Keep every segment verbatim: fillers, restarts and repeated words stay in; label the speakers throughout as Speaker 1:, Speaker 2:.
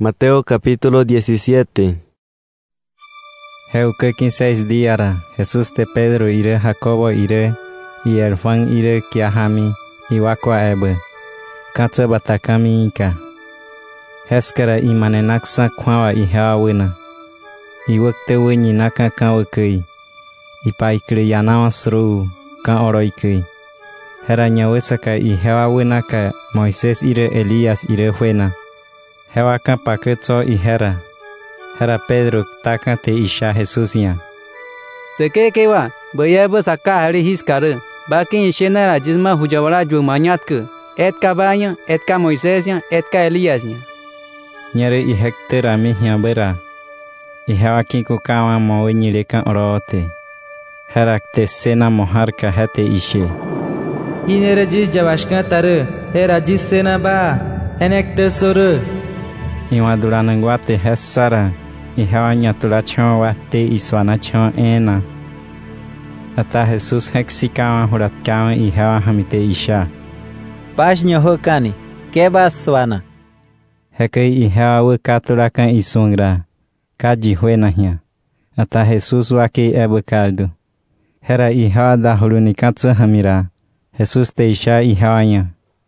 Speaker 1: Mateo capítulo diecisiete.
Speaker 2: Heuque quince días Jesús de Pedro ire Jacobo ire y el Juan ire kiahami iwakwa ebe. Katse batakami ika. Heskara imanenaksa kwawa ihewa wina. Iwakte winyi naka kawakui. Ipaikri yanawa sru ka oroikui. Hera nyawesaka ihewa winaka Moisés ire Elías ire huena. Hewa ka paketso ihera. Hera Pedro taka te isha Jesús ya.
Speaker 3: Seke kewa, bayaba saka hari hiskare. Bakin ishena la jisma hujawara ju manyatke. Et ka banya, et ka Moisés ya, et ka Elías ya.
Speaker 2: Nyere ihekte rami hiabera. Ihewa kiko kawa mowe nyileka orote. Hera te sena moharka hete ishe.
Speaker 4: Hinere jis jawashka tare. Hera jis sena ba. Enekte sore.
Speaker 2: Iwa duranangwate hesara. Ihewa nyatula chon wate iswana chon ena. Ata Jesús hexikawa huratkawa ihewa hamite isha.
Speaker 4: Pash nyoho kani. Keba swana.
Speaker 2: Heke ihewa wikatulaka isungra. Kaji huena hia. Ata Jesús wake ebe kaldo. Hera ihewa da hulunikatsa hamira. Jesús te isha ihewa nya.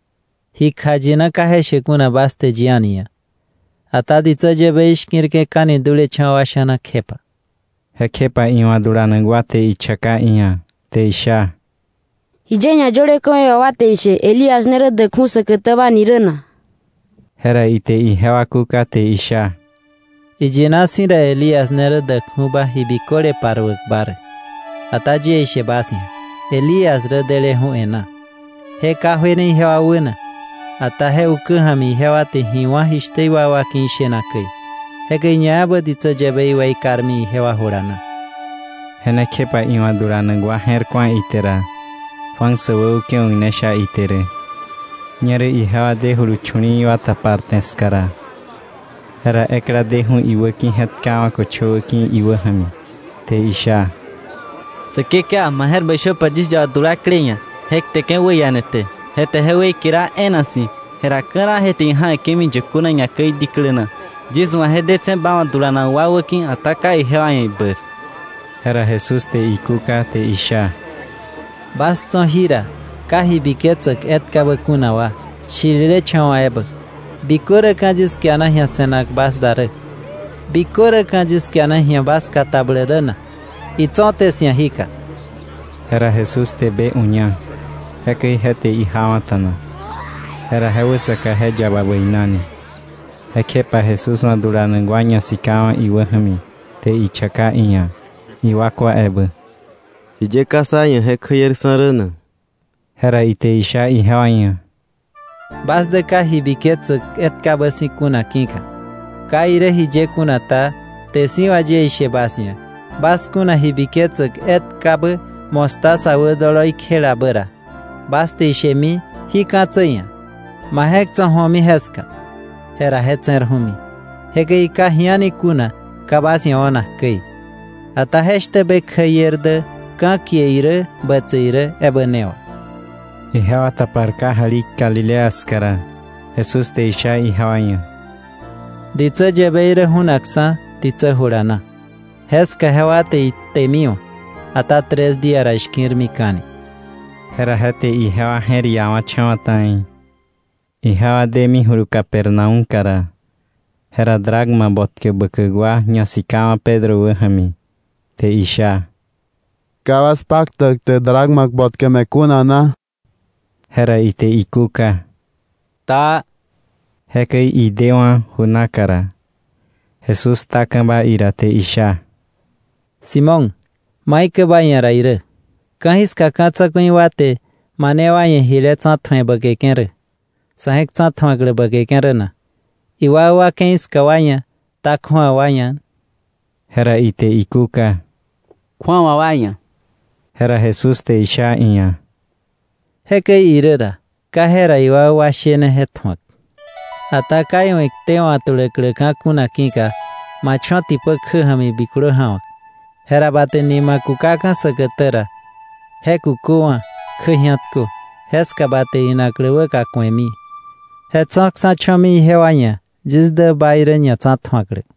Speaker 4: Hikajina kahe shekuna baste jiania. Ata ditsa jebe ishkirke kani dule chawashana kepa.
Speaker 2: He kepa iwa duranangwate ichaka inya. Te isha.
Speaker 5: Hijenya jore koe wate ishe Elias nere de kunse ketaba nirena.
Speaker 2: Hera ite ihewa kuka te isha.
Speaker 4: Ijina sira Elias nere de kuba hibikore parwek bare. Ata je ishe basia. Elias re dele hu ena. He kahwene ihewa wina. Ata he ukuhami hewa te hiwa hishteiwa wa kinshena kei. Heke nyaba ditsa jebe iwa ikarmi hewa horana.
Speaker 2: Hene kepa iwa duranangwa herkwa itera. Juan sewe uke ungnesha itere. Nyere ihewa de huru chuni iwa tapartenskara. Hera ekra dehu iwa kin hetkawa kochowa kin iwa hami. Te isha.
Speaker 6: Sekeka maher besho pajis jawa durakrinya. Hek teken weyanete. Hete hewe kira enasi. Hera kara hete inha kemi jokuna nyakei diklena. Jiswa hedetsen bawa durana wawakin ataka ihewa iber.
Speaker 2: Hera Jesús te ikuka te isha.
Speaker 4: Bastson hira. Kahi biketsek et kabakuna wa. Shirire chawa ebe. Bikore kanjis kiana hia senak bas dare. Bikore kanjis kiana hia bas katablerena. Itzote siya hika.
Speaker 2: Hera Jesús te be unya. Heke hete ihawatana. Hera hewesaka heja babuinani. Hekepa Jesús na duranangwanya sikawa iwahami. Te ichaka inya. Iwakwa ebe.
Speaker 1: Ije kasanya heke yer sarana.
Speaker 2: Hera ite isha ihawanya.
Speaker 4: Bas de ka hibiketsek et kabasi kuna kinka. Ka ire hije kuna ta. Te siwa je ishe basnya. Bas kuna hibiketsek et kabe mostasa wedoloi khela bera. Bas te ishe mi hikatsanya. Mahek tsa homi heska. Hera hetser homi. Heke ika hiani kuna kabasi ona kei. Ata heshte be khayerde ka kieire batseire ebenewa.
Speaker 2: Ihewa taparka halik Galileas kara. Jesús te isha ihawanya.
Speaker 4: Ditsa jebeire hunaksa ditsa hurana. Heska hewa te temio. Ata tres días rashkir mikani.
Speaker 2: Hera hete ihewa heri yawa chawatain. Ihewa demi huru Capernaum kara. Hera dragma botke bekegwa nyasikawa Pedro wehami. Te isha.
Speaker 7: Kawas paktak te dragmak botke mekuna na.
Speaker 2: Hera ite ikuka.
Speaker 3: Ta.
Speaker 2: Heke idewa hunakara. Jesús takamba ira te isha.
Speaker 4: Simón. Maike bayara ire. Kahis kakatsa kwen wate. Manewa yen hile tsa thwen bagekenre. Sahek tsa thwagre bagekenre na. Iwa wa kens kawanya. Takhwa wanya.
Speaker 2: Hera ite ikuka.
Speaker 3: Kwa wawanya.
Speaker 2: Hera Jesús te isha inya.
Speaker 4: Heke irera. Kahera iwa wa shene hethwak. Ata kayo ektewa tulekle kakuna kinka. Machon tipo khami bikuro hawak. Hera bate nima kukaka sakatera. Heku kuwa khyatko. Heska bate inaklewe kakwemi. Hetzak sa chomi hewanya. Jis de bayre nya tsat hakre.